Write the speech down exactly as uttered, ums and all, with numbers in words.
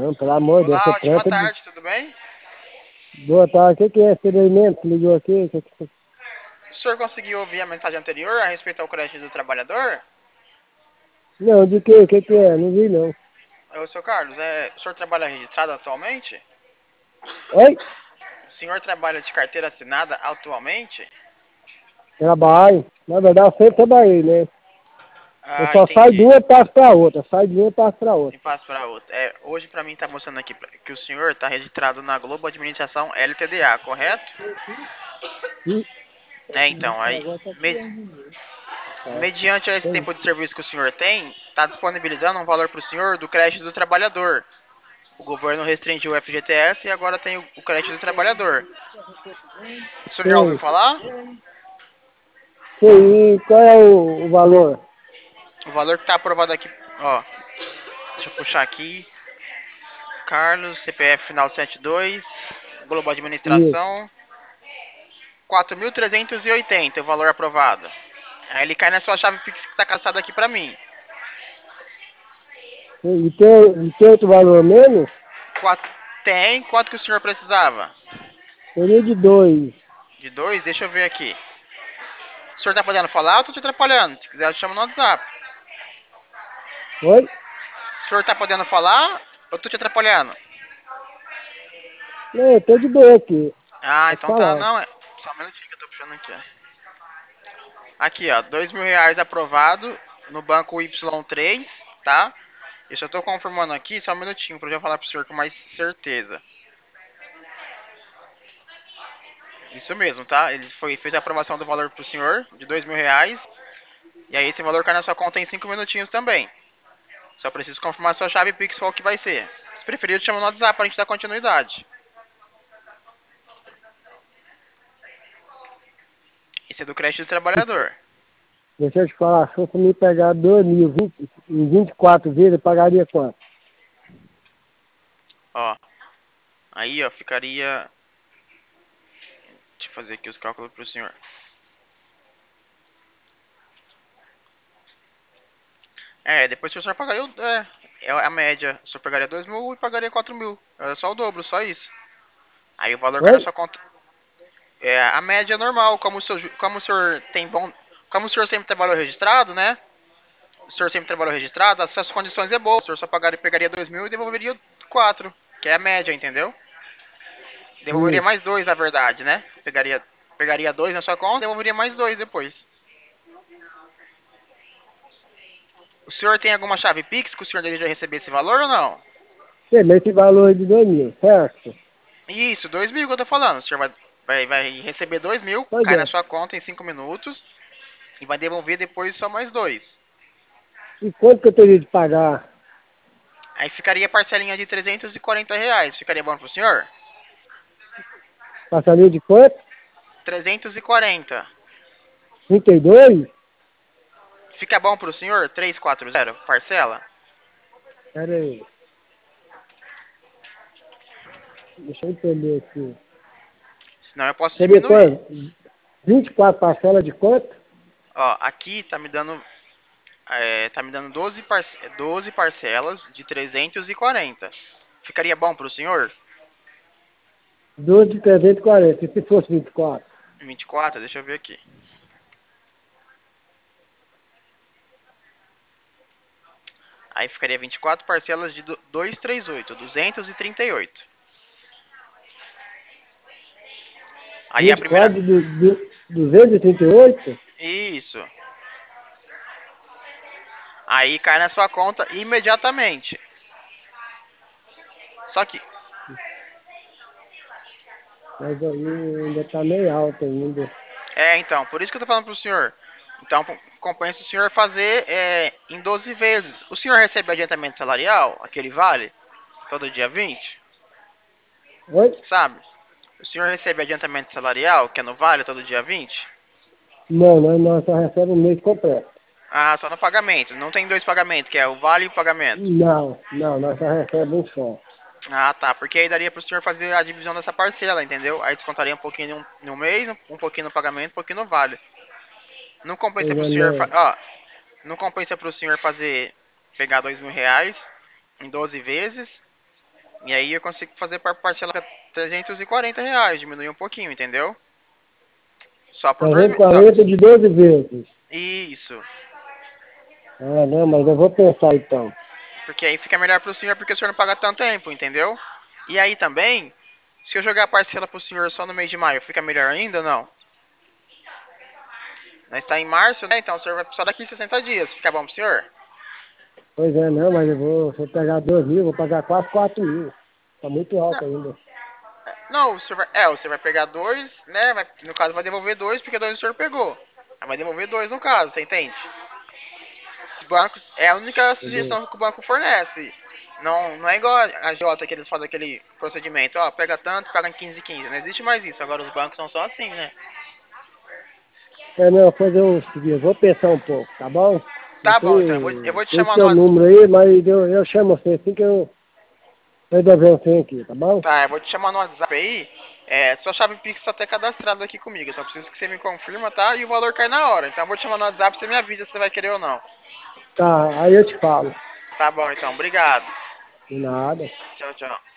Não, pelo amor de Deus, você Olá, ótima trata de... tarde, tudo bem? Boa tarde, o que, que é esse daí mesmo que ligou aqui? Que que... O senhor conseguiu ouvir a mensagem anterior a respeito ao crédito do trabalhador? Não, de quê? O que, que é? Não vi, não. Ô, seu Carlos, é, o senhor trabalha registrado atualmente? Oi? O senhor trabalha de carteira assinada atualmente? Trabalho. Na verdade, eu sempre trabalhei, né? Eu Ah, só saio de entendi. uma e passo pra outra. Saio de uma e passo pra E outra. passo para outra. É, hoje para mim tá mostrando aqui que o senhor está registrado na Globo Administração L T D A, correto? Hum, É, então, aí, agora tá me- aqui, tá. mediante esse Tem. tempo de serviço que o senhor tem, está disponibilizando um valor para o senhor do crédito do trabalhador. O governo restringiu o F G T S e agora tem o o crédito do trabalhador. O senhor já ouviu Tem. falar? Tem. E qual é o, o valor? O valor que está aprovado aqui, ó, deixa eu puxar aqui. Carlos, C P F final setenta e dois, Globo Isso. Administração, quatro mil trezentos e oitenta o valor aprovado. Aí ele cai na sua chave Pix que está caçada aqui pra mim. Tem. E tem, e tem outro valor menos? Quatro, tem, quanto que o senhor precisava? Seria de dois. De dois? Deixa eu ver aqui. O senhor tá podendo falar ou eu tô te atrapalhando? Se quiser eu te chamo no WhatsApp. Oi? O senhor tá podendo falar ou eu tô te atrapalhando? Não, eu tô de boa aqui. Ah, Pode então tá, falar. não, é. Só um minutinho que eu tô puxando aqui, ó. Aqui, ó, dois mil reais aprovado no banco Y três, tá? Eu só tô confirmando aqui, só um minutinho pra eu já falar pro senhor com mais certeza. Isso mesmo, tá? Ele foi, fez a aprovação do valor pro senhor, de dois mil reais. E aí esse valor cai na sua conta em cinco minutinhos também. Só preciso confirmar sua chave Pix qual que vai ser. Se preferir, eu te chamo no WhatsApp pra gente dar continuidade. Esse é do crédito do trabalhador. Deixa eu te falar, se fosse me pegar dois mil, vinte, em vinte e quatro vezes, eu pagaria quanto? Ó, aí ó, ficaria... Deixa eu fazer aqui os cálculos pro senhor. É, depois o senhor pagaria... o- É, é a média. O senhor pagaria dois mil e pagaria quatro mil. É só o dobro, só isso. Aí o valor cai na Oi? sua conta. É a média normal, como o, seu, como o senhor tem bom... Como o senhor sempre trabalhou registrado, né? O senhor sempre trabalhou registrado, as suas condições é boa. O senhor só pagaria, pegaria dois mil e devolveria quatro, que é a média, entendeu? Devolveria Isso. mais dois, na verdade, né? Pegaria, pegaria dois na sua conta e devolveria mais dois depois. O senhor tem alguma chave Pix que o senhor deseja receber esse valor ou não? Sei, mas esse valor de dois mil, certo? Isso, dois mil que eu tô falando. O senhor vai, vai, vai receber dois mil, Pois cai na é. sua conta em cinco minutos e vai devolver depois só mais dois. E quanto que eu teria de pagar? Aí ficaria a parcelinha de trezentos e quarenta reais. Ficaria bom pro senhor? Passaria de quanto? trezentos e quarenta. trinta e dois? Fica bom pro senhor? trezentos e quarenta, parcela? Pera aí. Deixa eu entender aqui. Senão eu posso Seria diminuir. quanto? vinte e quatro parcelas de quanto? Ó, aqui tá me dando é, tá me dando doze, parce doze parcelas de trezentos e quarenta. Ficaria bom pro senhor? doze de trezentos e quarenta. E se fosse vinte e quatro? vinte e quatro, deixa eu ver aqui. Aí ficaria vinte e quatro parcelas de do- duzentos e trinta e oito, duzentos e trinta e oito. Aí a primeira... vinte e quatro de du- du- duzentos e trinta e oito? Isso. Aí cai na sua conta imediatamente. Só que... Mas aí ainda está meio alto ainda. É, então, por isso que eu tô falando pro senhor. Então, p- compensa o senhor fazer é, em doze vezes. O senhor recebe adiantamento salarial, aquele vale, todo dia vinte, Oi? sabe? O senhor recebe adiantamento salarial, que é no vale, todo dia vinte? Não, nós, nós só recebemos o mês completo. Ah, só no pagamento. Não tem dois pagamentos, que é o vale e o pagamento. Não, não, nós só recebemos um só. Ah, tá. Porque aí daria pro senhor fazer a divisão dessa parcela, entendeu? Aí descontaria um pouquinho no, no mês, um pouquinho no pagamento, um pouquinho no vale. Não compensa pro Pois senhor... não. fa- Ó, não compensa pro senhor fazer... Pegar dois mil reais em doze vezes E aí eu consigo fazer par parcela trezentos e quarenta reais, diminuir um pouquinho, entendeu? Só por trezentos e dormir. Só... quarenta de doze vezes. Isso. Ah, não, mas eu vou pensar então. Porque aí fica melhor pro senhor, porque o senhor não paga tanto tempo, entendeu? E aí também, se eu jogar a parcela pro senhor só no mês de maio, fica melhor ainda ou não? Nós está em março, né? Então o senhor vai só daqui sessenta dias. Fica bom pro senhor? Pois é, não, mas eu vou, se eu pegar dois mil, vou pagar quase quatro mil. Tá muito Não, alto ainda. não, o senhor vai, é, o senhor vai pegar dois, né? Vai, no caso vai devolver dois, porque dois o senhor pegou. Aí vai devolver dois no caso, você entende? Os bancos, é a única Entendeu? sugestão que o banco fornece. Não, não é igual a Jota que eles fazem aquele procedimento, ó, pega tanto, paga em quinze, quinze. Não existe mais isso. Agora os bancos são só assim, né? É, não, pois eu, eu vou pensar um pouco, tá bom? Tá bom, então eu vou, eu Você vou te tem chamar no seu WhatsApp. número aí, mas eu, eu chamo você assim que eu eu dever você aqui, tá bom? Tá, eu vou te chamar no WhatsApp aí. É, sua chave Pix tá até cadastrada aqui comigo. Só preciso que você me confirma, tá? E o valor cai na hora. Então eu vou te chamar no WhatsApp e você me avisa se você vai querer ou não. Tá, aí eu te falo. Tá bom, então. Obrigado. De nada. Tchau, tchau.